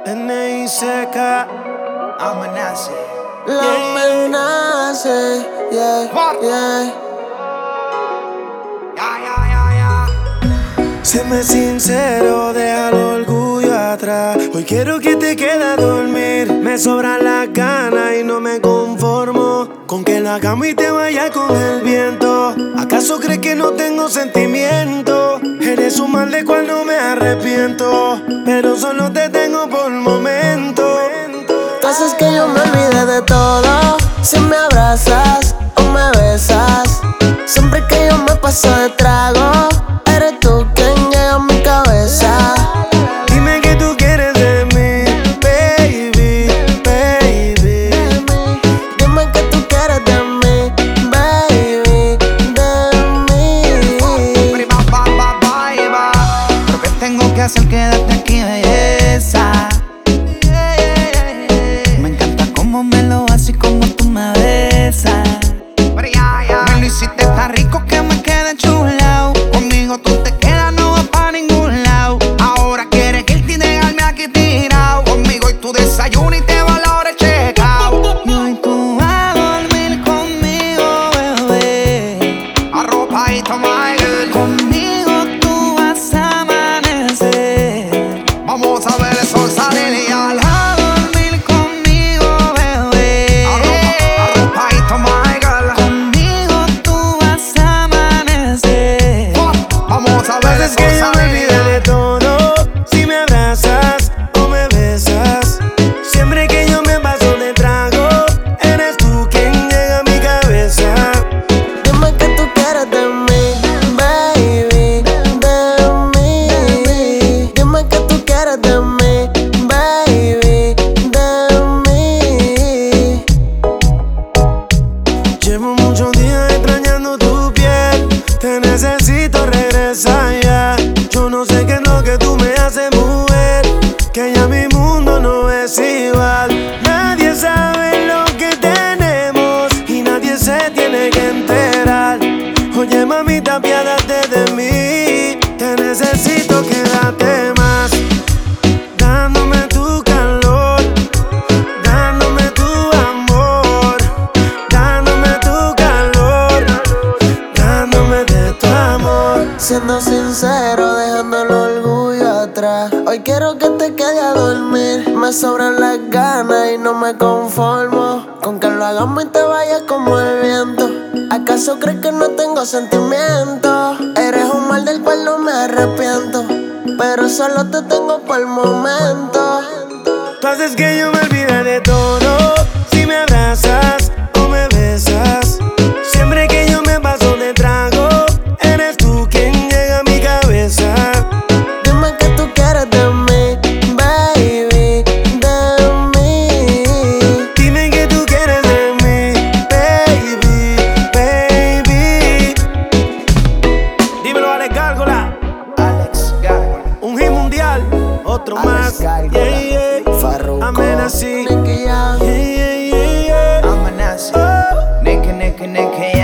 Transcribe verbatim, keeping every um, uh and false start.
N I C K Amenace. La amenace, yeah, yeah. Ya, ya, ya, ya. Séme sincero, deja el orgullo atrás. Hoy quiero que te quedes a dormir. Me sobran las ganas y no me conformo con que la cama y te vaya con el viento. ¿Acaso crees que no tengo sentimiento? Eres un mal de cual no me arrepiento, pero solo te tengo por momento. Haces que yo me olvide de todo. Si me abrazas o me besas, siempre que yo me paso de trago, eres tú quien llega a mi cabeza. Dime que tú quieres de mí, baby, baby. Dime que tú quieres de mí, baby, de mí. Prima, ba, ba, ba, y va. Pero que tengo que hacer, quédate aquí, belleza. Me encanta cómo me lo haces y cómo tú me besas. Me lo hiciste tan rico que me quedé chulao. Conmigo tú te quedas, no vas pa' ningún lado. Ahora quieres irte y dejarme aquí tirado. Conmigo y tu desayuno y te va a la hora de checkout. Y hoy tú vas a dormir conmigo, bebé. Arropadito, my girl. Conmigo tú vas a amanecer. Vamos a ver el sol salir y al a dormir conmigo, bebé. Arropadito, my girl. Conmigo tú vas a amanecer. Vamos a ver el Es sol que yo me salir. olvidé de todo. Si me abrazas o me besas, siempre que yo me paso de trago, eres tú quien llega a mi cabeza. Dime que tú quieres de mí, baby, de mí. Dime que tú quieres de mí, baby, de mí. Llevo muchos días extrañando tu piel. Te necesito, regresa ya. Yo no sé qué es lo que tú me haces, mujer, que ya mi mundo no es igual. Nadie sabe lo que tenemos y nadie se tiene que enterar. Oye, mamita, apiádate de mí. Te necesito, quédate más. Dándome tu calor, dándome tu amor, dándome tu calor, dándome de tu amor. Siendo sincero, dejando el orgullo atrás. Hoy quiero que te quedes a dormir. Me sobran las ganas y no me conformo con que lo hagamos y te vayas como el viento. ¿Acaso crees que no tengo sentimientos? Eres un mal del cual no me arrepiento, pero solo te tengo por el momento. Tú haces que yo me olvide de todo. Si me abrazas o me besas, siempre que yo me paso de trago, eres tú quien llega a mi cabeza. Dime que tú quieres de mí, baby, de mí. Dime que tú quieres de mí, baby, baby. Dímelo, Alex Gárgola. Alex Gárgola. Un hit mundial, otro Alex más. Gárgola. Yeah, yeah. Farruko, Amenace. Nicky Jam. Yeah, yeah, yeah, yeah. Amenace. Nicky, Nicky, Nicky.